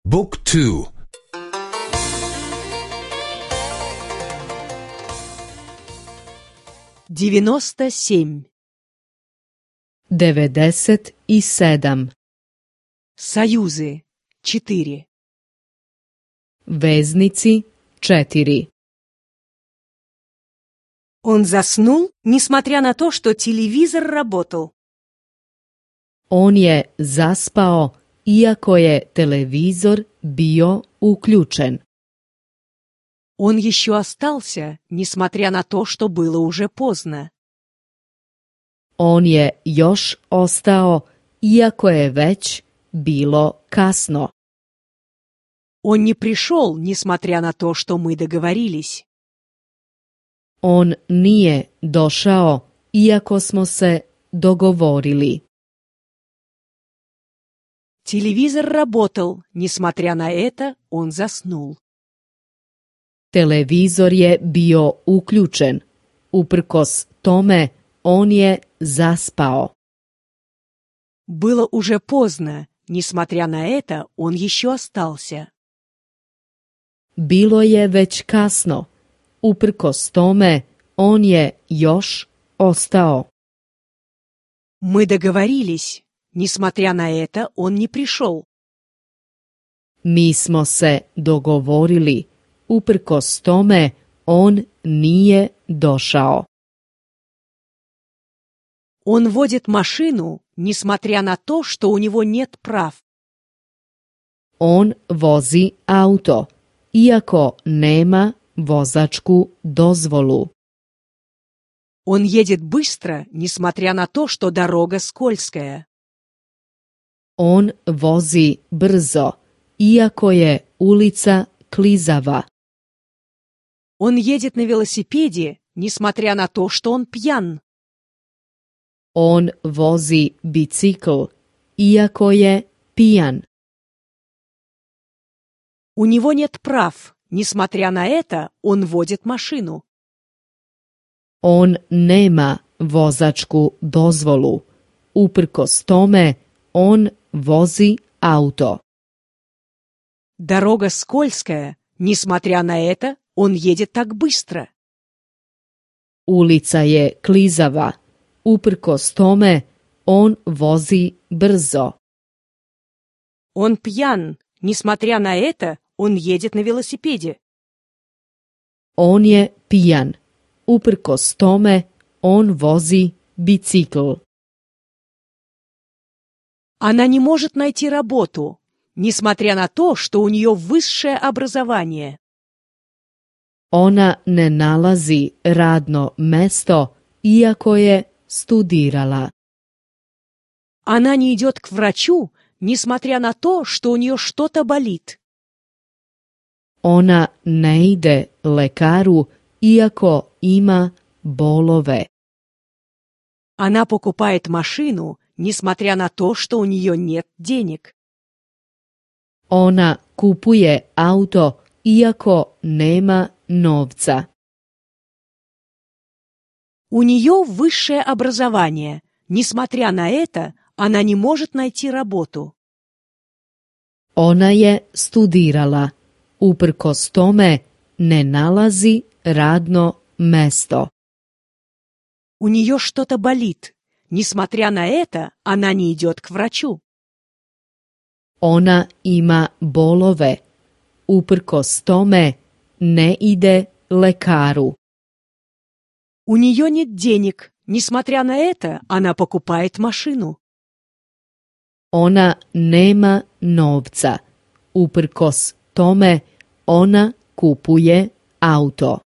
Book 2. 97. 97. Союзы 4. Veznici 4. Он заснул, несмотря на то, что телевизор работал. On je zaspao iako je televizor bio uključen. Он еще остался, несмотря на то, что было уже поздно. On je još ostao iako je već bilo kasno. Он не пришел, несмотря на то, что мы договорились. On nije došao iako smo se dogovorili. Телевизор работал, несмотря на это, он заснул. Televizor je bio uključen. Uprkos tome, on je zaspao. Было уже поздно, несмотря на это, он еще остался. Bilo je već kasno. Uprkos tome, on je još ostao. Мы договорились, несмотря на это, он не пришел. Mi smo se dogovorili. Uprkos tome, on nije došao. Он водит машину, несмотря на то, что у него нет прав. On vozi auto, iako nema vozačku dozvolu. Он едет быстро, несмотря на то, что дорога скользкая. On vozi brzo, iako je ulica klizava. Он едет на велосипеде, несмотря на то, что он пьян. On vozi bicikl, iako je pijan. У него нет прав, несмотря на это, он водит машину. On nema vozačku dozvolu. Uprkos tome, on vozi auto. Дорога скользкая, несмотря на это, он едет так быстро. Ulica je klizava. Uprkos tome, on vozi brzo. Он пьян, несмотря на это, он едет на велосипеде. On je pijan. Uprkos tome, on vozi bicikl. Она не может найти работу, несмотря на то, что у нее высшее образование. Ona ne nalazi radno mesto, iako je studirala. Она не идет к врачу, несмотря на то, что у нее что-то болит. Ona ne ide lekaru, iako ima bolove. Она покупает машину, несмотря на то, что у нее нет денег. Ona kupuje auto, iako nema novca. У нее высшее образование. Несмотря на это, она не может найти работу. Ona je studirala. Uprkos tome, ne nalazi radno mesto. У нее что-то болит. Несмотря на это, она не идет к врачу. Ona ima bolove. Uprkos tome, ne ide lekaru. У нее нет денег. Несмотря на это, она покупает машину. Ona nema novca. Uprkos tome, ona kupuje auto.